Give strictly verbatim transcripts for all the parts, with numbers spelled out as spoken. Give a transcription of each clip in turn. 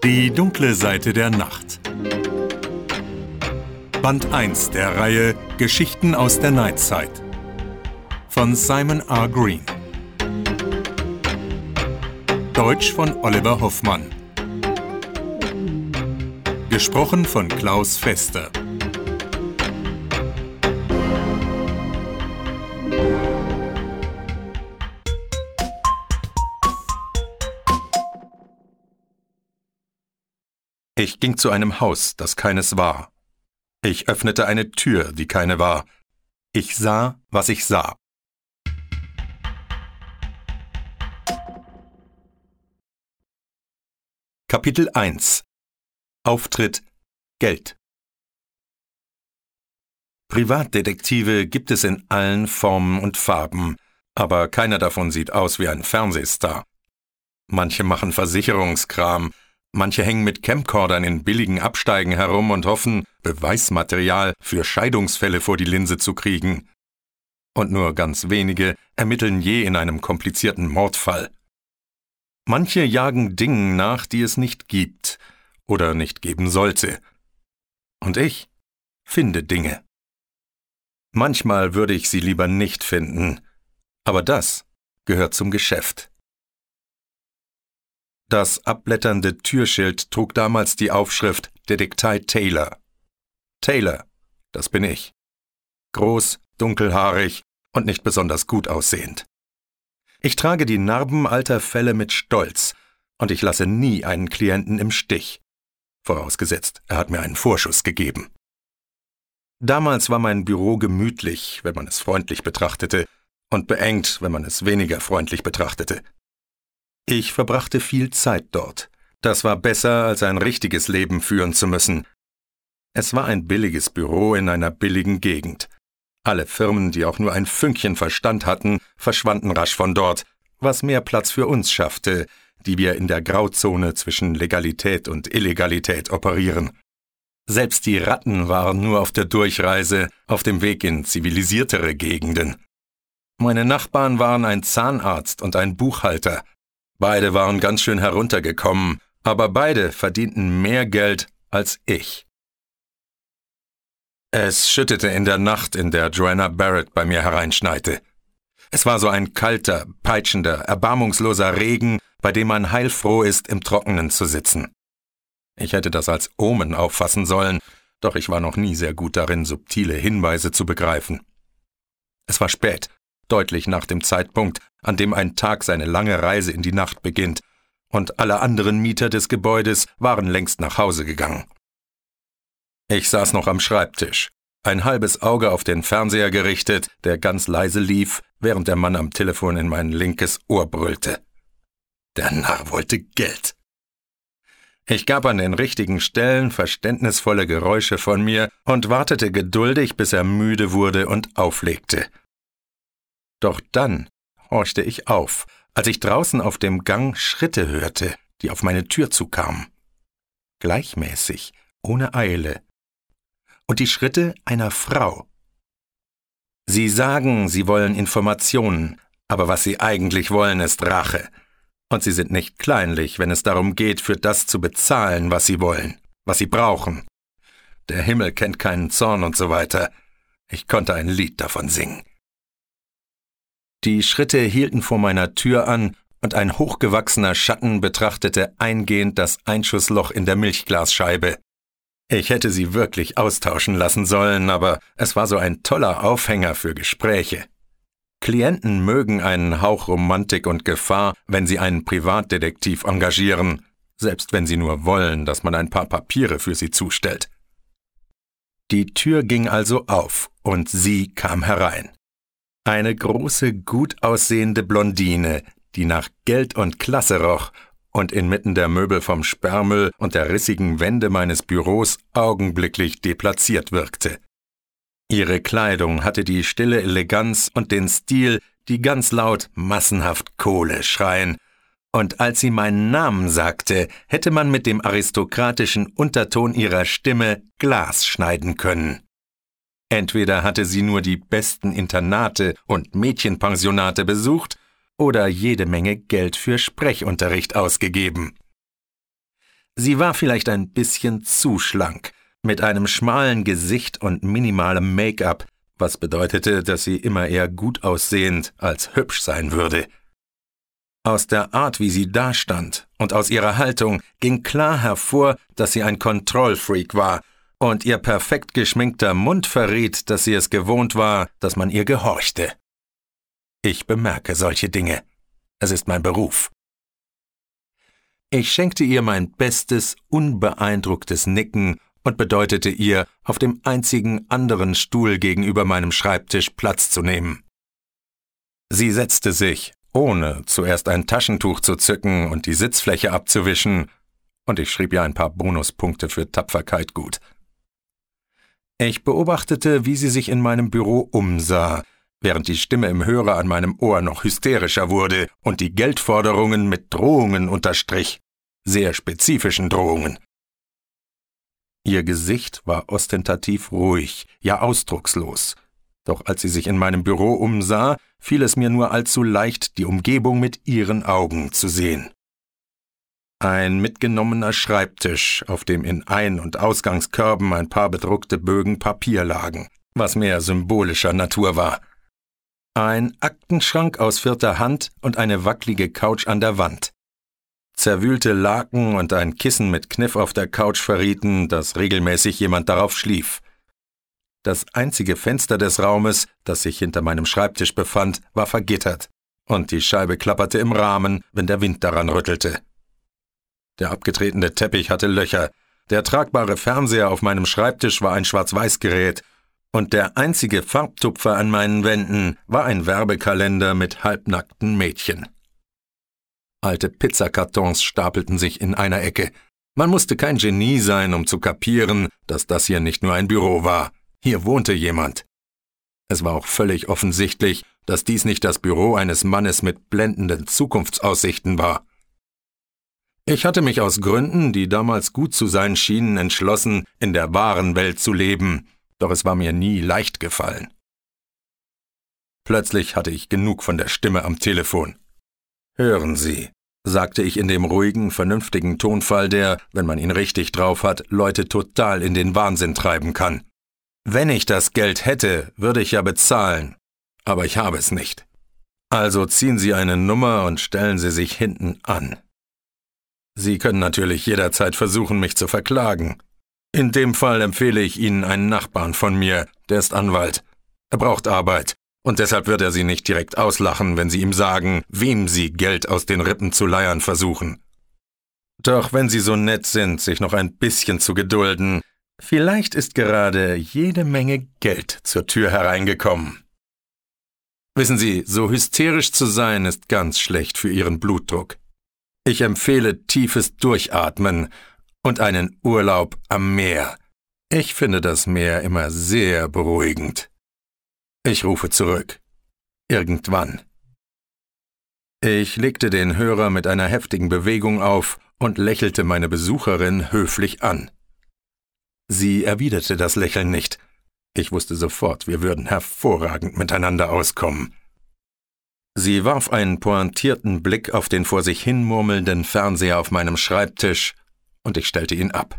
Die dunkle Seite der Nacht. Band eins der Reihe Geschichten aus der Nightzeit von Simon R. Green. Deutsch von Oliver Hoffmann. Gesprochen von Klaus Fester. Ich ging zu einem Haus, das keines war. Ich öffnete eine Tür, die keine war. Ich sah, was ich sah. Kapitel eins. Auftritt Geld. Privatdetektive gibt es in allen Formen und Farben, aber keiner davon sieht aus wie ein Fernsehstar. Manche machen Versicherungskram, manche hängen mit Camcordern in billigen Absteigen herum und hoffen, Beweismaterial für Scheidungsfälle vor die Linse zu kriegen. Und nur ganz wenige ermitteln je in einem komplizierten Mordfall. Manche jagen Dingen nach, die es nicht gibt oder nicht geben sollte. Und ich finde Dinge. Manchmal würde ich sie lieber nicht finden, aber das gehört zum Geschäft. Das abblätternde Türschild trug damals die Aufschrift Detektei Taylor. Taylor, das bin ich. Groß, dunkelhaarig und nicht besonders gut aussehend. Ich trage die Narben alter Fälle mit Stolz und ich lasse nie einen Klienten im Stich. Vorausgesetzt, er hat mir einen Vorschuss gegeben. Damals war mein Büro gemütlich, wenn man es freundlich betrachtete, und beengt, wenn man es weniger freundlich betrachtete. Ich verbrachte viel Zeit dort. Das war besser, als ein richtiges Leben führen zu müssen. Es war ein billiges Büro in einer billigen Gegend. Alle Firmen, die auch nur ein Fünkchen Verstand hatten, verschwanden rasch von dort, was mehr Platz für uns schaffte, die wir in der Grauzone zwischen Legalität und Illegalität operieren. Selbst die Ratten waren nur auf der Durchreise, auf dem Weg in zivilisiertere Gegenden. Meine Nachbarn waren ein Zahnarzt und ein Buchhalter. Beide waren ganz schön heruntergekommen, aber beide verdienten mehr Geld als ich. Es schüttete in der Nacht, in der Joanna Barrett bei mir hereinschneite. Es war so ein kalter, peitschender, erbarmungsloser Regen, bei dem man heilfroh ist, im Trockenen zu sitzen. Ich hätte das als Omen auffassen sollen, doch ich war noch nie sehr gut darin, subtile Hinweise zu begreifen. Es war spät, deutlich nach dem Zeitpunkt, an dem ein Tag seine lange Reise in die Nacht beginnt, und alle anderen Mieter des Gebäudes waren längst nach Hause gegangen. Ich saß noch am Schreibtisch, ein halbes Auge auf den Fernseher gerichtet, der ganz leise lief, während der Mann am Telefon in mein linkes Ohr brüllte. Der Narr wollte Geld. Ich gab an den richtigen Stellen verständnisvolle Geräusche von mir und wartete geduldig, bis er müde wurde und auflegte. Doch dann horchte ich auf, als ich draußen auf dem Gang Schritte hörte, die auf meine Tür zukamen. Gleichmäßig, ohne Eile. Und die Schritte einer Frau. Sie sagen, sie wollen Informationen, aber was sie eigentlich wollen, ist Rache. Und sie sind nicht kleinlich, wenn es darum geht, für das zu bezahlen, was sie wollen, was sie brauchen. Der Himmel kennt keinen Zorn und so weiter. Ich konnte ein Lied davon singen. Die Schritte hielten vor meiner Tür an, und ein hochgewachsener Schatten betrachtete eingehend das Einschussloch in der Milchglasscheibe. Ich hätte sie wirklich austauschen lassen sollen, aber es war so ein toller Aufhänger für Gespräche. Klienten mögen einen Hauch Romantik und Gefahr, wenn sie einen Privatdetektiv engagieren, selbst wenn sie nur wollen, dass man ein paar Papiere für sie zustellt. Die Tür ging also auf, und sie kam herein. Eine große, gut aussehende Blondine, die nach Geld und Klasse roch und inmitten der Möbel vom Sperrmüll und der rissigen Wände meines Büros augenblicklich deplatziert wirkte. Ihre Kleidung hatte die stille Eleganz und den Stil, die ganz laut massenhaft Kohle schreien, und als sie meinen Namen sagte, hätte man mit dem aristokratischen Unterton ihrer Stimme Glas schneiden können. Entweder hatte sie nur die besten Internate und Mädchenpensionate besucht oder jede Menge Geld für Sprechunterricht ausgegeben. Sie war vielleicht ein bisschen zu schlank, mit einem schmalen Gesicht und minimalem Make-up, was bedeutete, dass sie immer eher gut aussehend als hübsch sein würde. Aus der Art, wie sie dastand und aus ihrer Haltung ging klar hervor, dass sie ein Kontrollfreak war, und ihr perfekt geschminkter Mund verriet, dass sie es gewohnt war, dass man ihr gehorchte. Ich bemerke solche Dinge. Es ist mein Beruf. Ich schenkte ihr mein bestes, unbeeindrucktes Nicken und bedeutete ihr, auf dem einzigen anderen Stuhl gegenüber meinem Schreibtisch Platz zu nehmen. Sie setzte sich, ohne zuerst ein Taschentuch zu zücken und die Sitzfläche abzuwischen, und ich schrieb ihr ein paar Bonuspunkte für Tapferkeit gut. Ich beobachtete, wie sie sich in meinem Büro umsah, während die Stimme im Hörer an meinem Ohr noch hysterischer wurde und die Geldforderungen mit Drohungen unterstrich, sehr spezifischen Drohungen. Ihr Gesicht war ostentativ ruhig, ja ausdruckslos, doch als sie sich in meinem Büro umsah, fiel es mir nur allzu leicht, die Umgebung mit ihren Augen zu sehen. Ein mitgenommener Schreibtisch, auf dem in Ein- und Ausgangskörben ein paar bedruckte Bögen Papier lagen, was mehr symbolischer Natur war. Ein Aktenschrank aus vierter Hand und eine wackelige Couch an der Wand. Zerwühlte Laken und ein Kissen mit Kniff auf der Couch verrieten, dass regelmäßig jemand darauf schlief. Das einzige Fenster des Raumes, das sich hinter meinem Schreibtisch befand, war vergittert, und die Scheibe klapperte im Rahmen, wenn der Wind daran rüttelte. Der abgetretene Teppich hatte Löcher, der tragbare Fernseher auf meinem Schreibtisch war ein Schwarz-Weiß-Gerät, und der einzige Farbtupfer an meinen Wänden war ein Werbekalender mit halbnackten Mädchen. Alte Pizzakartons stapelten sich in einer Ecke. Man musste kein Genie sein, um zu kapieren, dass das hier nicht nur ein Büro war. Hier wohnte jemand. Es war auch völlig offensichtlich, dass dies nicht das Büro eines Mannes mit blendenden Zukunftsaussichten war. Ich hatte mich aus Gründen, die damals gut zu sein schienen, entschlossen, in der wahren Welt zu leben, doch es war mir nie leicht gefallen. Plötzlich hatte ich genug von der Stimme am Telefon. »Hören Sie«, sagte ich in dem ruhigen, vernünftigen Tonfall, der, wenn man ihn richtig drauf hat, Leute total in den Wahnsinn treiben kann. »Wenn ich das Geld hätte, würde ich ja bezahlen, aber ich habe es nicht. Also ziehen Sie eine Nummer und stellen Sie sich hinten an. Sie können natürlich jederzeit versuchen, mich zu verklagen. In dem Fall empfehle ich Ihnen einen Nachbarn von mir, der ist Anwalt. Er braucht Arbeit. Und deshalb wird er Sie nicht direkt auslachen, wenn Sie ihm sagen, wem Sie Geld aus den Rippen zu leiern versuchen. Doch wenn Sie so nett sind, sich noch ein bisschen zu gedulden, vielleicht ist gerade jede Menge Geld zur Tür hereingekommen. Wissen Sie, so hysterisch zu sein, ist ganz schlecht für Ihren Blutdruck. Ich empfehle tiefes Durchatmen und einen Urlaub am Meer. Ich finde das Meer immer sehr beruhigend. Ich rufe zurück. Irgendwann. Ich legte den Hörer mit einer heftigen Bewegung auf und lächelte meine Besucherin höflich an. Sie erwiderte das Lächeln nicht. Ich wusste sofort, wir würden hervorragend miteinander auskommen. Sie warf einen pointierten Blick auf den vor sich hin murmelnden Fernseher auf meinem Schreibtisch, und ich stellte ihn ab.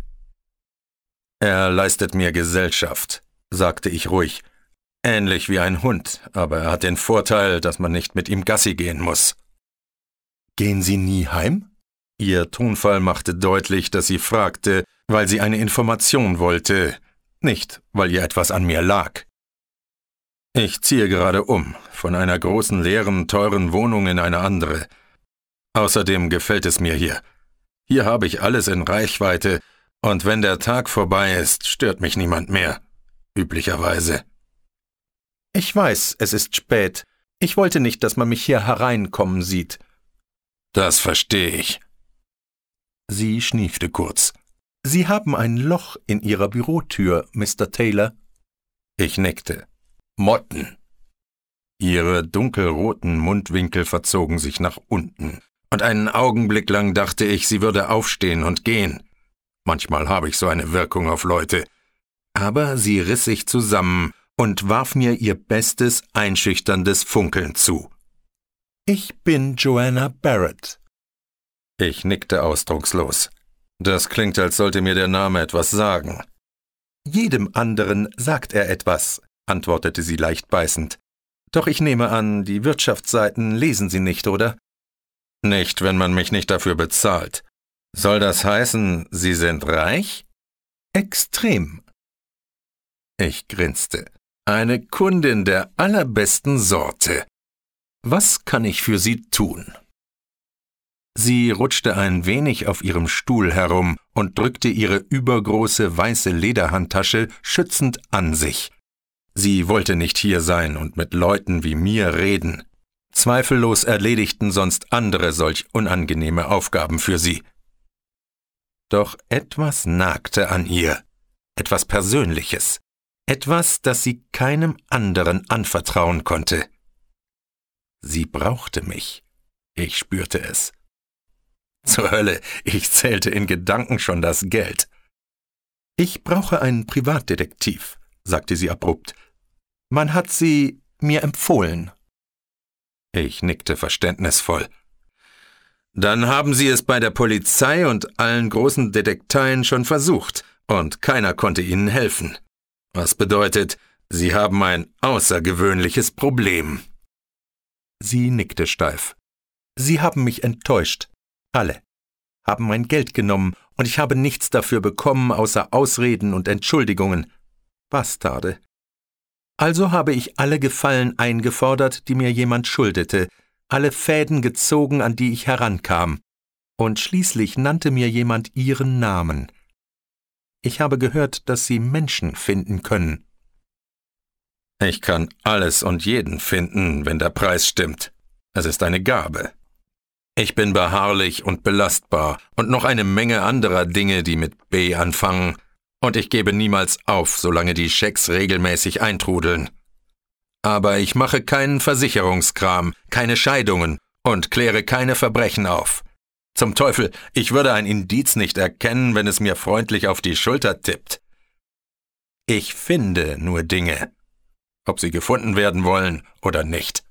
»Er leistet mir Gesellschaft«, sagte ich ruhig. Ähnlich wie ein Hund, aber er hat den Vorteil, dass man nicht mit ihm Gassi gehen muss. »Gehen Sie nie heim?« Ihr Tonfall machte deutlich, dass sie fragte, weil sie eine Information wollte, nicht, weil ihr etwas an mir lag. »Ich ziehe gerade um, von einer großen, leeren, teuren Wohnung in eine andere. Außerdem gefällt es mir hier. Hier habe ich alles in Reichweite, und wenn der Tag vorbei ist, stört mich niemand mehr. Üblicherweise.« »Ich weiß, es ist spät. Ich wollte nicht, dass man mich hier hereinkommen sieht.« »Das verstehe ich.« Sie schniefte kurz. »Sie haben ein Loch in Ihrer Bürotür, Mister Taylor.« Ich nickte. »Motten.« Ihre dunkelroten Mundwinkel verzogen sich nach unten, und einen Augenblick lang dachte ich, sie würde aufstehen und gehen. Manchmal habe ich so eine Wirkung auf Leute. Aber sie riss sich zusammen und warf mir ihr bestes, einschüchterndes Funkeln zu. »Ich bin Joanna Barrett.« Ich nickte ausdruckslos. Das klingt, als sollte mir der Name etwas sagen. Jedem anderen sagt er etwas, antwortete sie leicht beißend. Doch ich nehme an, die Wirtschaftsseiten lesen Sie nicht, oder? Nicht, wenn man mich nicht dafür bezahlt. Soll das heißen, Sie sind reich? Extrem. Ich grinste. Eine Kundin der allerbesten Sorte. Was kann ich für Sie tun? Sie rutschte ein wenig auf ihrem Stuhl herum und drückte ihre übergroße weiße Lederhandtasche schützend an sich. Sie wollte nicht hier sein und mit Leuten wie mir reden. Zweifellos erledigten sonst andere solch unangenehme Aufgaben für sie. Doch etwas nagte an ihr, etwas Persönliches, etwas, das sie keinem anderen anvertrauen konnte. Sie brauchte mich. Ich spürte es. Zur Hölle, ich zählte in Gedanken schon das Geld. »Ich brauche einen Privatdetektiv«, sagte sie abrupt. »Man hat sie mir empfohlen.« Ich nickte verständnisvoll. »Dann haben Sie es bei der Polizei und allen großen Detekteien schon versucht, und keiner konnte Ihnen helfen. Was bedeutet, Sie haben ein außergewöhnliches Problem.« Sie nickte steif. »Sie haben mich enttäuscht. Alle. Haben mein Geld genommen, und ich habe nichts dafür bekommen, außer Ausreden und Entschuldigungen. Bastarde. Also habe ich alle Gefallen eingefordert, die mir jemand schuldete, alle Fäden gezogen, an die ich herankam. Und schließlich nannte mir jemand ihren Namen. Ich habe gehört, dass Sie Menschen finden können.« »Ich kann alles und jeden finden, wenn der Preis stimmt. Es ist eine Gabe. Ich bin beharrlich und belastbar und noch eine Menge anderer Dinge, die mit B anfangen, und ich gebe niemals auf, solange die Schecks regelmäßig eintrudeln. Aber ich mache keinen Versicherungskram, keine Scheidungen und kläre keine Verbrechen auf. Zum Teufel, ich würde ein Indiz nicht erkennen, wenn es mir freundlich auf die Schulter tippt. Ich finde nur Dinge, ob sie gefunden werden wollen oder nicht.«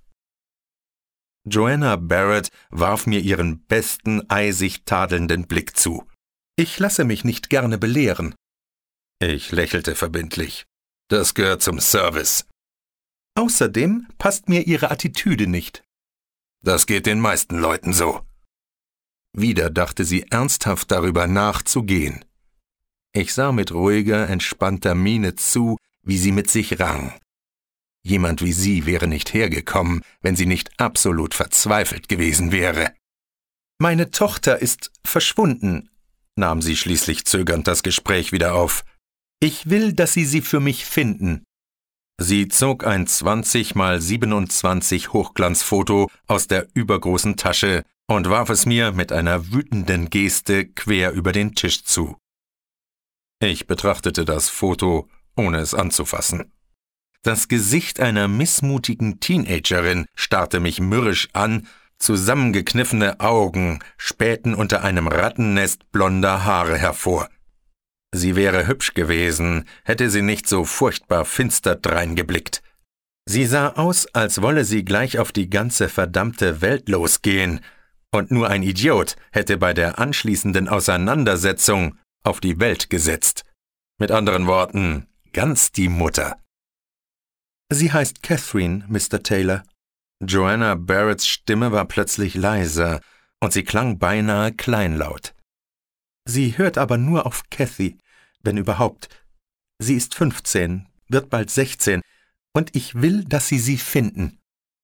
Joanna Barrett warf mir ihren besten, eisig tadelnden Blick zu. »Ich lasse mich nicht gerne belehren.« Ich lächelte verbindlich. »Das gehört zum Service.« »Außerdem passt mir Ihre Attitüde nicht.« »Das geht den meisten Leuten so.« Wieder dachte sie ernsthaft darüber nach, zu gehen. Ich sah mit ruhiger, entspannter Miene zu, wie sie mit sich rang. Jemand wie sie wäre nicht hergekommen, wenn sie nicht absolut verzweifelt gewesen wäre. »Meine Tochter ist verschwunden«, nahm sie schließlich zögernd das Gespräch wieder auf. »Ich will, dass Sie sie für mich finden.« Sie zog ein zwanzig mal siebenundzwanzig Hochglanzfoto aus der übergroßen Tasche und warf es mir mit einer wütenden Geste quer über den Tisch zu. Ich betrachtete das Foto, ohne es anzufassen. Das Gesicht einer missmutigen Teenagerin starrte mich mürrisch an, zusammengekniffene Augen spähten unter einem Rattennest blonder Haare hervor. Sie wäre hübsch gewesen, hätte sie nicht so furchtbar finster dreingeblickt. Sie sah aus, als wolle sie gleich auf die ganze verdammte Welt losgehen, und nur ein Idiot hätte bei der anschließenden Auseinandersetzung auf die Welt gesetzt. Mit anderen Worten, ganz die Mutter. »Sie heißt Catherine, Mister Taylor.« Joanna Barretts Stimme war plötzlich leiser, und sie klang beinahe kleinlaut. »Sie hört aber nur auf Cathy, wenn überhaupt. Sie ist fünfzehn, wird bald sechzehn, und ich will, dass Sie sie finden.«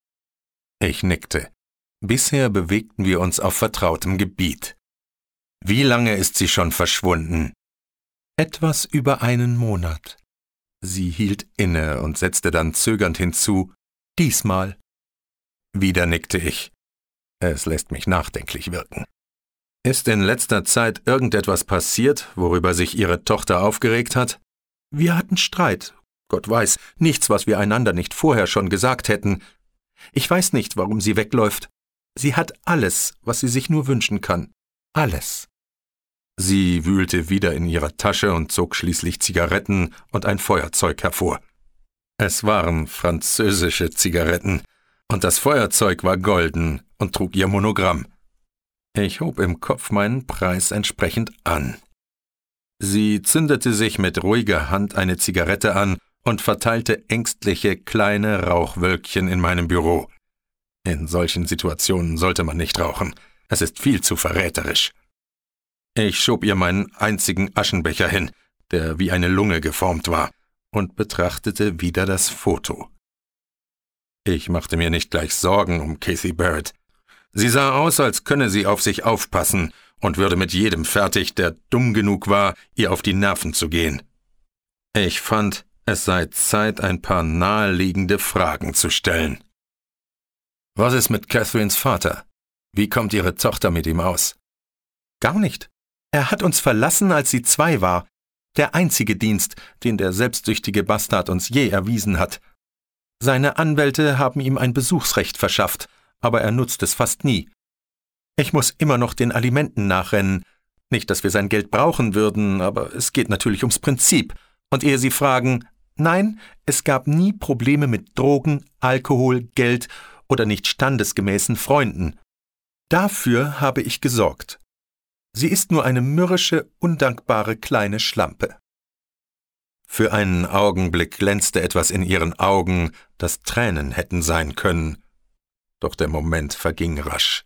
Ich nickte. Bisher bewegten wir uns auf vertrautem Gebiet. »Wie lange ist sie schon verschwunden?« »Etwas über einen Monat.« Sie hielt inne und setzte dann zögernd hinzu, »diesmal.« Wieder nickte ich. Es lässt mich nachdenklich wirken. »Ist in letzter Zeit irgendetwas passiert, worüber sich Ihre Tochter aufgeregt hat?« »Wir hatten Streit. Gott weiß, nichts, was wir einander nicht vorher schon gesagt hätten. Ich weiß nicht, warum sie wegläuft. Sie hat alles, was sie sich nur wünschen kann. Alles.« Sie wühlte wieder in ihrer Tasche und zog schließlich Zigaretten und ein Feuerzeug hervor. Es waren französische Zigaretten, und das Feuerzeug war golden und trug ihr Monogramm. Ich hob im Kopf meinen Preis entsprechend an. Sie zündete sich mit ruhiger Hand eine Zigarette an und verteilte ängstliche kleine Rauchwölkchen in meinem Büro. In solchen Situationen sollte man nicht rauchen. Es ist viel zu verräterisch. Ich schob ihr meinen einzigen Aschenbecher hin, der wie eine Lunge geformt war, und betrachtete wieder das Foto. Ich machte mir nicht gleich Sorgen um Kathy Barrett. Sie sah aus, als könne sie auf sich aufpassen und würde mit jedem fertig, der dumm genug war, ihr auf die Nerven zu gehen. Ich fand, es sei Zeit, ein paar naheliegende Fragen zu stellen. Was ist mit Catherines Vater? Wie kommt ihre Tochter mit ihm aus? Gar nicht. Er hat uns verlassen, als sie zwei war. Der einzige Dienst, den der selbstsüchtige Bastard uns je erwiesen hat. Seine Anwälte haben ihm ein Besuchsrecht verschafft, aber er nutzt es fast nie. Ich muss immer noch den Alimenten nachrennen. Nicht, dass wir sein Geld brauchen würden, aber es geht natürlich ums Prinzip. Und ehe Sie fragen, nein, es gab nie Probleme mit Drogen, Alkohol, Geld oder nicht standesgemäßen Freunden. Dafür habe ich gesorgt. Sie ist nur eine mürrische, undankbare kleine Schlampe. Für einen Augenblick glänzte etwas in ihren Augen, das Tränen hätten sein können. Doch der Moment verging rasch.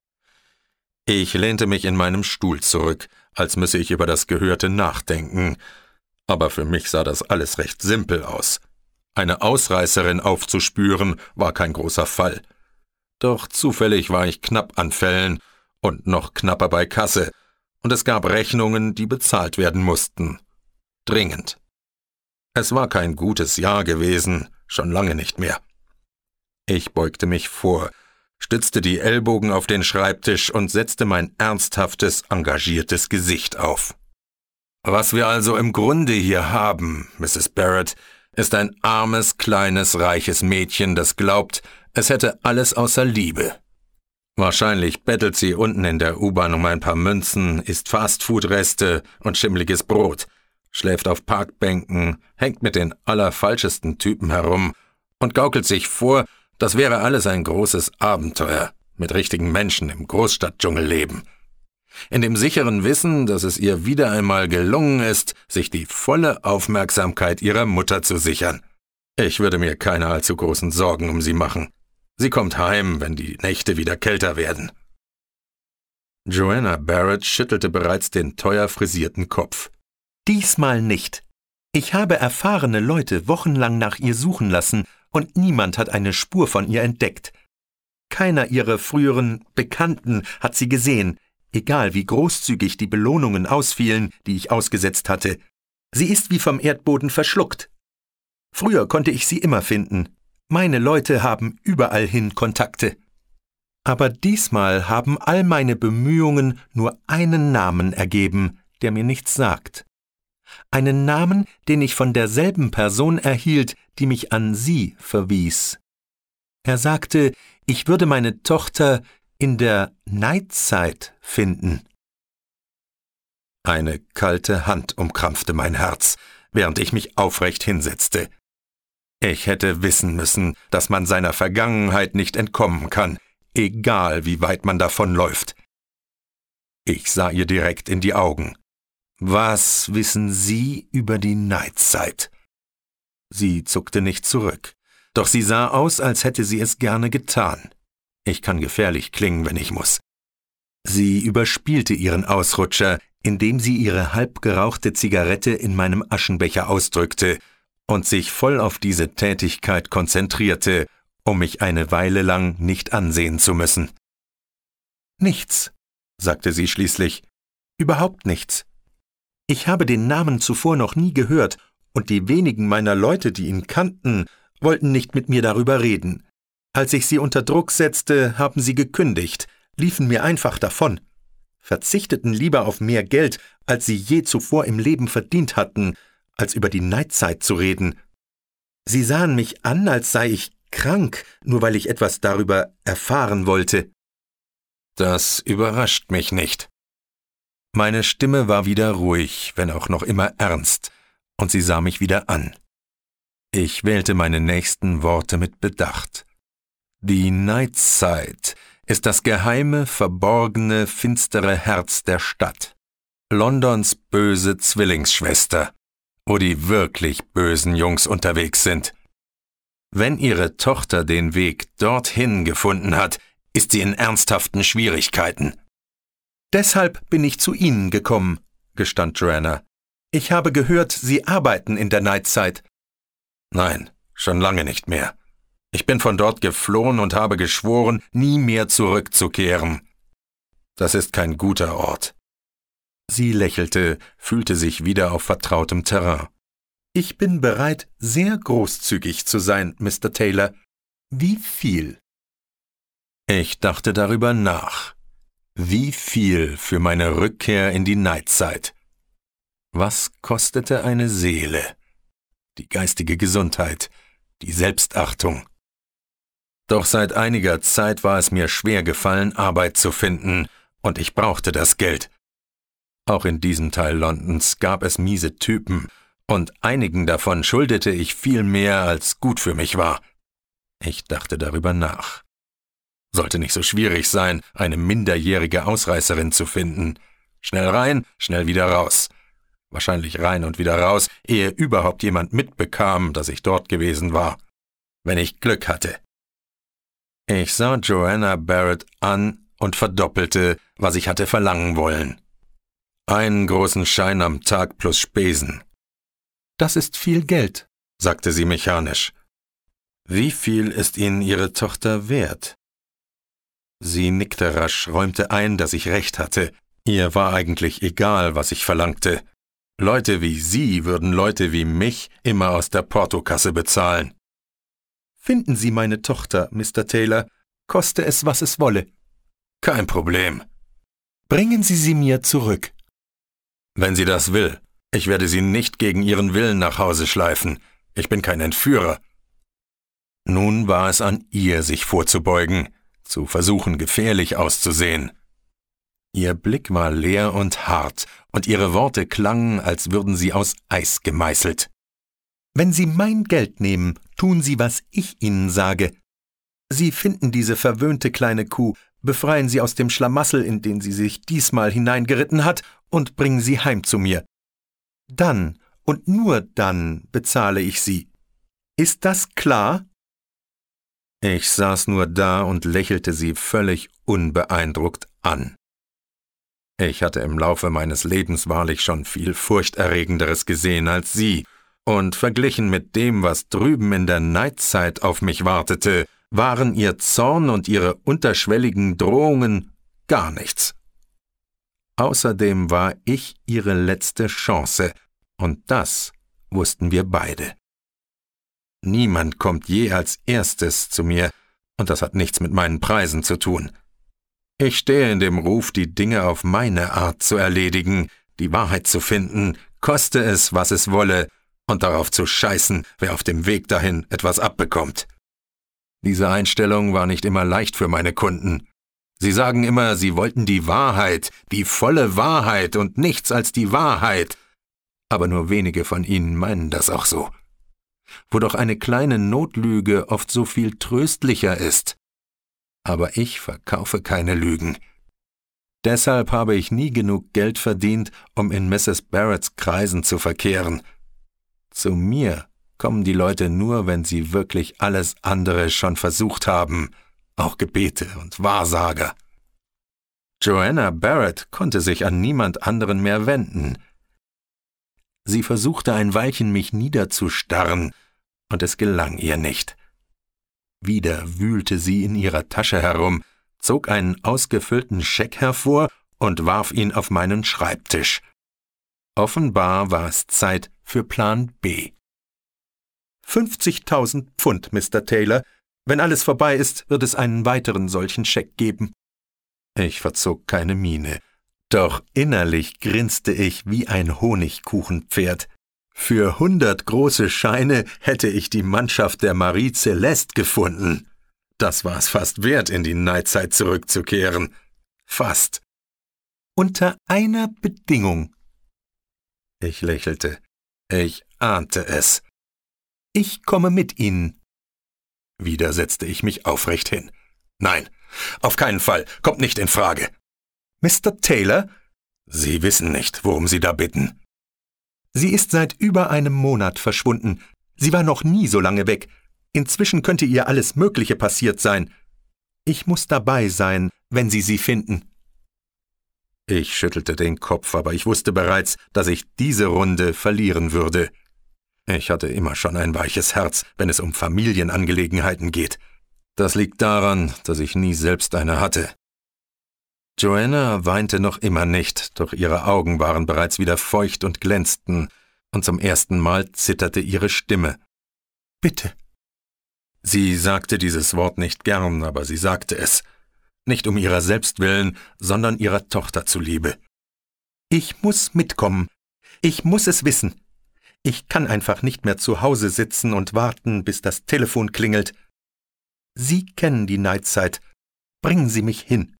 Ich lehnte mich in meinem Stuhl zurück, als müsse ich über das Gehörte nachdenken. Aber für mich sah das alles recht simpel aus. Eine Ausreißerin aufzuspüren, war kein großer Fall. Doch zufällig war ich knapp an Fällen und noch knapper bei Kasse, und es gab Rechnungen, die bezahlt werden mussten. Dringend. Es war kein gutes Jahr gewesen, schon lange nicht mehr. Ich beugte mich vor, stützte die Ellbogen auf den Schreibtisch und setzte mein ernsthaftes, engagiertes Gesicht auf. Was wir also im Grunde hier haben, Misses Barrett, ist ein armes, kleines, reiches Mädchen, das glaubt, es hätte alles außer Liebe. Wahrscheinlich bettelt sie unten in der U-Bahn um ein paar Münzen, isst Fastfood-Reste und schimmliges Brot, schläft auf Parkbänken, hängt mit den allerfalschesten Typen herum und gaukelt sich vor, das wäre alles ein großes Abenteuer, mit richtigen Menschen im Großstadtdschungelleben. In dem sicheren Wissen, dass es ihr wieder einmal gelungen ist, sich die volle Aufmerksamkeit ihrer Mutter zu sichern. Ich würde mir keine allzu großen Sorgen um sie machen. Sie kommt heim, wenn die Nächte wieder kälter werden. Joanna Barrett schüttelte bereits den teuer frisierten Kopf. Diesmal nicht. Ich habe erfahrene Leute wochenlang nach ihr suchen lassen und niemand hat eine Spur von ihr entdeckt. Keiner ihrer früheren Bekannten hat sie gesehen, egal wie großzügig die Belohnungen ausfielen, die ich ausgesetzt hatte. Sie ist wie vom Erdboden verschluckt. Früher konnte ich sie immer finden. Meine Leute haben überall hin Kontakte. Aber diesmal haben all meine Bemühungen nur einen Namen ergeben, der mir nichts sagt. Einen Namen, den ich von derselben Person erhielt, die mich an sie verwies. Er sagte, ich würde meine Tochter in der Nightside finden. Eine kalte Hand umkrampfte mein Herz, während ich mich aufrecht hinsetzte. Ich hätte wissen müssen, dass man seiner Vergangenheit nicht entkommen kann, egal wie weit man davonläuft. Ich sah ihr direkt in die Augen. »Was wissen Sie über die Nightside?« Sie zuckte nicht zurück, doch sie sah aus, als hätte sie es gerne getan. Ich kann gefährlich klingen, wenn ich muss. Sie überspielte ihren Ausrutscher, indem sie ihre halb gerauchte Zigarette in meinem Aschenbecher ausdrückte und sich voll auf diese Tätigkeit konzentrierte, um mich eine Weile lang nicht ansehen zu müssen. »Nichts«, sagte sie schließlich, »überhaupt nichts. Ich habe den Namen zuvor noch nie gehört, und die wenigen meiner Leute, die ihn kannten, wollten nicht mit mir darüber reden. Als ich sie unter Druck setzte, haben sie gekündigt, liefen mir einfach davon, verzichteten lieber auf mehr Geld, als sie je zuvor im Leben verdient hatten, als über die Nightside zu reden. Sie sahen mich an, als sei ich krank, nur weil ich etwas darüber erfahren wollte. Das überrascht mich nicht. Meine Stimme war wieder ruhig, wenn auch noch immer ernst, und sie sah mich wieder an. Ich wählte meine nächsten Worte mit Bedacht. Die Nightside ist das geheime, verborgene, finstere Herz der Stadt. Londons böse Zwillingsschwester, wo die wirklich bösen Jungs unterwegs sind. Wenn Ihre Tochter den Weg dorthin gefunden hat, ist sie in ernsthaften Schwierigkeiten. »Deshalb bin ich zu Ihnen gekommen«, gestand Joanna. »Ich habe gehört, Sie arbeiten in der Nightside.« »Nein, schon lange nicht mehr. Ich bin von dort geflohen und habe geschworen, nie mehr zurückzukehren. Das ist kein guter Ort.« Sie lächelte, fühlte sich wieder auf vertrautem Terrain. »Ich bin bereit, sehr großzügig zu sein, Mister Taylor. Wie viel?« Ich dachte darüber nach. Wie viel für meine Rückkehr in die Nightside? Was kostete eine Seele? Die geistige Gesundheit, die Selbstachtung. Doch seit einiger Zeit war es mir schwer gefallen, Arbeit zu finden, und ich brauchte das Geld. Auch in diesem Teil Londons gab es miese Typen, und einigen davon schuldete ich viel mehr, als gut für mich war. Ich dachte darüber nach. Sollte nicht so schwierig sein, eine minderjährige Ausreißerin zu finden. Schnell rein, schnell wieder raus. Wahrscheinlich rein und wieder raus, ehe überhaupt jemand mitbekam, dass ich dort gewesen war. Wenn ich Glück hatte. Ich sah Joanna Barrett an und verdoppelte, was ich hatte verlangen wollen. Einen großen Schein am Tag plus Spesen. »Das ist viel Geld«, sagte sie mechanisch. »Wie viel ist Ihnen Ihre Tochter wert?« Sie nickte rasch, räumte ein, dass ich recht hatte. Ihr war eigentlich egal, was ich verlangte. Leute wie Sie würden Leute wie mich immer aus der Portokasse bezahlen. »Finden Sie meine Tochter, Mister Taylor, koste es, was es wolle.« »Kein Problem.« »Bringen Sie sie mir zurück.« »Wenn sie das will. Ich werde sie nicht gegen ihren Willen nach Hause schleifen. Ich bin kein Entführer.« Nun war es an ihr, sich vorzubeugen, zu versuchen, gefährlich auszusehen. Ihr Blick war leer und hart, und ihre Worte klangen, als würden sie aus Eis gemeißelt. »Wenn Sie mein Geld nehmen, tun Sie, was ich Ihnen sage. Sie finden diese verwöhnte kleine Kuh, befreien Sie aus dem Schlamassel, in den sie sich diesmal hineingeritten hat, und bringen sie heim zu mir. Dann und nur dann bezahle ich Sie. Ist das klar?« Ich saß nur da und lächelte sie völlig unbeeindruckt an. Ich hatte im Laufe meines Lebens wahrlich schon viel Furchterregenderes gesehen als sie, und verglichen mit dem, was drüben in der Nightside auf mich wartete, waren ihr Zorn und ihre unterschwelligen Drohungen gar nichts. Außerdem war ich ihre letzte Chance, und das wussten wir beide. Niemand kommt je als erstes zu mir, und das hat nichts mit meinen Preisen zu tun. Ich stehe in dem Ruf, die Dinge auf meine Art zu erledigen, die Wahrheit zu finden, koste es, was es wolle, und darauf zu scheißen, wer auf dem Weg dahin etwas abbekommt. Diese Einstellung war nicht immer leicht für meine Kunden. Sie sagen immer, sie wollten die Wahrheit, die volle Wahrheit und nichts als die Wahrheit. Aber nur wenige von ihnen meinen das auch so. Wo doch eine kleine Notlüge oft so viel tröstlicher ist. Aber ich verkaufe keine Lügen. Deshalb habe ich nie genug Geld verdient, um in Misses Barretts Kreisen zu verkehren. Zu mir kommen die Leute nur, wenn sie wirklich alles andere schon versucht haben, auch Gebete und Wahrsager. Joanna Barrett konnte sich an niemand anderen mehr wenden. Sie versuchte ein Weilchen, mich niederzustarren, und es gelang ihr nicht. Wieder wühlte sie in ihrer Tasche herum, zog einen ausgefüllten Scheck hervor und warf ihn auf meinen Schreibtisch. Offenbar war es Zeit für Plan B. »fünfzigtausend Pfund, Mister Taylor. Wenn alles vorbei ist, wird es einen weiteren solchen Scheck geben.« Ich verzog keine Miene, doch innerlich grinste ich wie ein Honigkuchenpferd. Für hundert große Scheine hätte ich die Mannschaft der Marie Celeste gefunden. Das war es fast wert, in die Nightside zurückzukehren. Fast. »Unter einer Bedingung.« Ich lächelte. Ich ahnte es. »Ich komme mit Ihnen.« Wieder setzte ich mich aufrecht hin. Nein, auf keinen Fall, kommt nicht in Frage. Mister Taylor? Sie wissen nicht, worum Sie da bitten. Sie ist seit über einem Monat verschwunden. Sie war noch nie so lange weg. Inzwischen könnte ihr alles Mögliche passiert sein. Ich muss dabei sein, wenn Sie sie finden. Ich schüttelte den Kopf, aber ich wusste bereits, dass ich diese Runde verlieren würde. Ich hatte immer schon ein weiches Herz, wenn es um Familienangelegenheiten geht. Das liegt daran, dass ich nie selbst eine hatte. Joanna weinte noch immer nicht, doch ihre Augen waren bereits wieder feucht und glänzten, und zum ersten Mal zitterte ihre Stimme. »Bitte.« Sie sagte dieses Wort nicht gern, aber sie sagte es. Nicht um ihrer selbst willen, sondern ihrer Tochter zuliebe. »Ich muss mitkommen. Ich muss es wissen. Ich kann einfach nicht mehr zu Hause sitzen und warten, bis das Telefon klingelt. Sie kennen die Nightside. Bringen Sie mich hin.«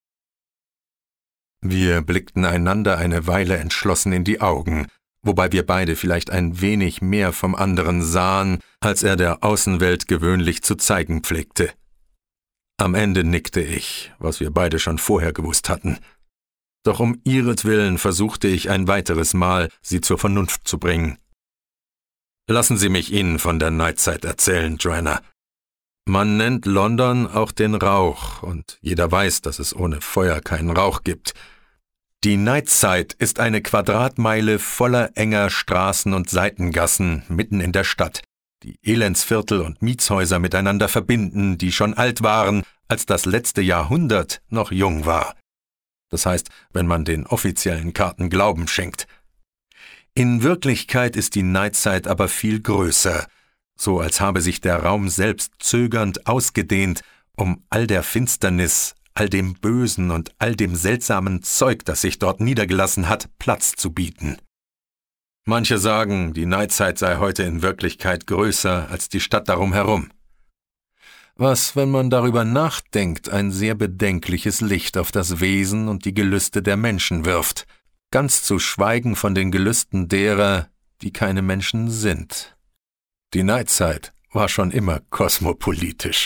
Wir blickten einander eine Weile entschlossen in die Augen, wobei wir beide vielleicht ein wenig mehr vom anderen sahen, als er der Außenwelt gewöhnlich zu zeigen pflegte. Am Ende nickte ich, was wir beide schon vorher gewusst hatten. Doch um ihretwillen versuchte ich ein weiteres Mal, sie zur Vernunft zu bringen. »Lassen Sie mich Ihnen von der Nightside erzählen, Joanna. Man nennt London auch den Rauch, und jeder weiß, dass es ohne Feuer keinen Rauch gibt. Die Nightside ist eine Quadratmeile voller enger Straßen und Seitengassen mitten in der Stadt, die Elendsviertel und Mietshäuser miteinander verbinden, die schon alt waren, als das letzte Jahrhundert noch jung war. Das heißt, wenn man den offiziellen Karten Glauben schenkt. In Wirklichkeit ist die Nightside aber viel größer, so als habe sich der Raum selbst zögernd ausgedehnt, um all der Finsternis, all dem Bösen und all dem seltsamen Zeug, das sich dort niedergelassen hat, Platz zu bieten. Manche sagen, die Nightside sei heute in Wirklichkeit größer als die Stadt darum herum. Was, wenn man darüber nachdenkt, ein sehr bedenkliches Licht auf das Wesen und die Gelüste der Menschen wirft, ganz zu schweigen von den Gelüsten derer, die keine Menschen sind. Die Nightside war schon immer kosmopolitisch.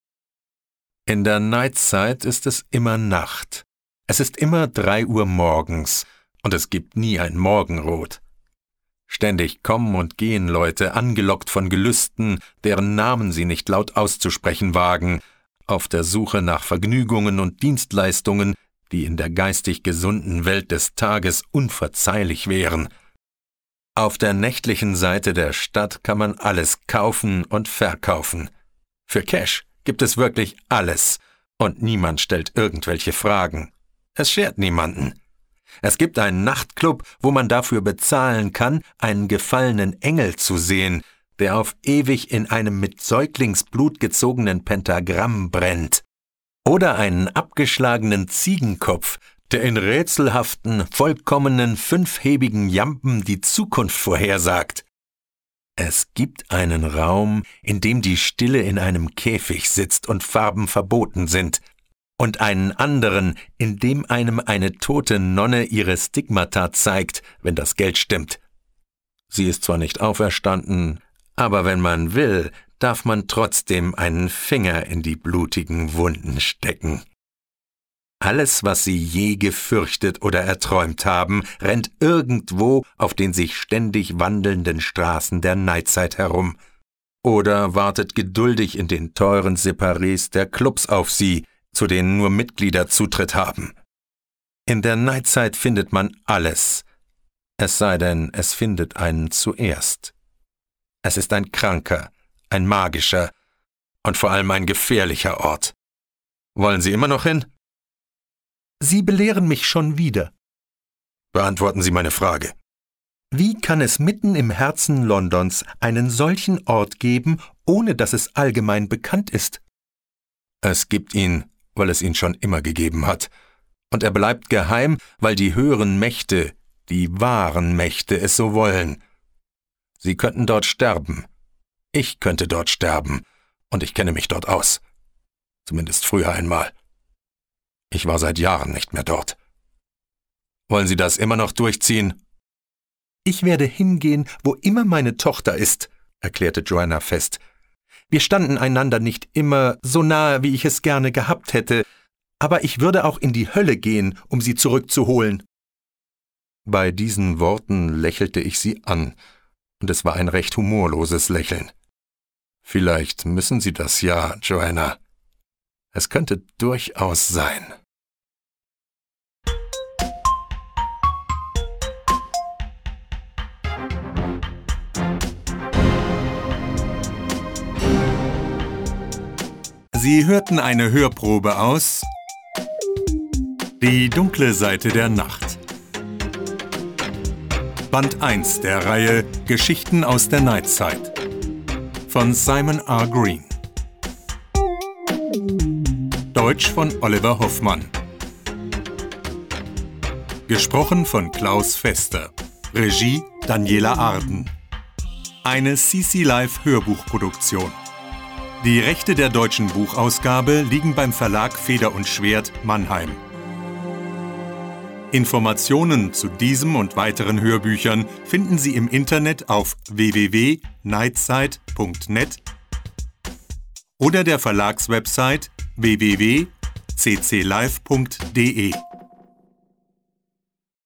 In der Nightside ist es immer Nacht. Es ist immer drei Uhr morgens und es gibt nie ein Morgenrot. Ständig kommen und gehen Leute, angelockt von Gelüsten, deren Namen sie nicht laut auszusprechen wagen, auf der Suche nach Vergnügungen und Dienstleistungen, die in der geistig gesunden Welt des Tages unverzeihlich wären. Auf der nächtlichen Seite der Stadt kann man alles kaufen und verkaufen. Für Cash gibt es wirklich alles, und niemand stellt irgendwelche Fragen. Es schert niemanden. Es gibt einen Nachtclub, wo man dafür bezahlen kann, einen gefallenen Engel zu sehen, der auf ewig in einem mit Säuglingsblut gezogenen Pentagramm brennt. Oder einen abgeschlagenen Ziegenkopf, der in rätselhaften, vollkommenen, fünfhebigen Jamben die Zukunft vorhersagt. Es gibt einen Raum, in dem die Stille in einem Käfig sitzt und Farben verboten sind, und einen anderen, in dem einem eine tote Nonne ihre Stigmata zeigt, wenn das Geld stimmt. Sie ist zwar nicht auferstanden, aber wenn man will, darf man trotzdem einen Finger in die blutigen Wunden stecken. Alles, was sie je gefürchtet oder erträumt haben, rennt irgendwo auf den sich ständig wandelnden Straßen der Nightside herum oder wartet geduldig in den teuren Separés der Clubs auf sie, zu denen nur Mitglieder Zutritt haben. In der Nightside findet man alles, es sei denn, es findet einen zuerst. Es ist ein kranker, ein magischer und vor allem ein gefährlicher Ort. Wollen Sie immer noch hin? Sie belehren mich schon wieder. Beantworten Sie meine Frage. Wie kann es mitten im Herzen Londons einen solchen Ort geben, ohne dass es allgemein bekannt ist? Es gibt ihn, weil es ihn schon immer gegeben hat. Und er bleibt geheim, weil die höheren Mächte, die wahren Mächte es so wollen. Sie könnten dort sterben. Ich könnte dort sterben. Und ich kenne mich dort aus. Zumindest früher einmal. Ich war seit Jahren nicht mehr dort. Wollen Sie das immer noch durchziehen? Ich werde hingehen, wo immer meine Tochter ist, erklärte Joanna fest. Wir standen einander nicht immer so nahe, wie ich es gerne gehabt hätte, aber ich würde auch in die Hölle gehen, um sie zurückzuholen.« Bei diesen Worten lächelte ich sie an, und es war ein recht humorloses Lächeln. »Vielleicht müssen Sie das ja, Joanna. Es könnte durchaus sein.« Sie hörten eine Hörprobe aus Die dunkle Seite der Nacht. Band eins der Reihe Geschichten aus der Nightside von Simon R. Green. Deutsch von Oliver Hoffmann. Gesprochen von Klaus Fester. Regie Daniela Arden. Eine C C Live Hörbuchproduktion. Die Rechte der deutschen Buchausgabe liegen beim Verlag Feder und Schwert Mannheim. Informationen zu diesem und weiteren Hörbüchern finden Sie im Internet auf w w w punkt nightside punkt net oder der Verlagswebsite w w w punkt c c live punkt d e.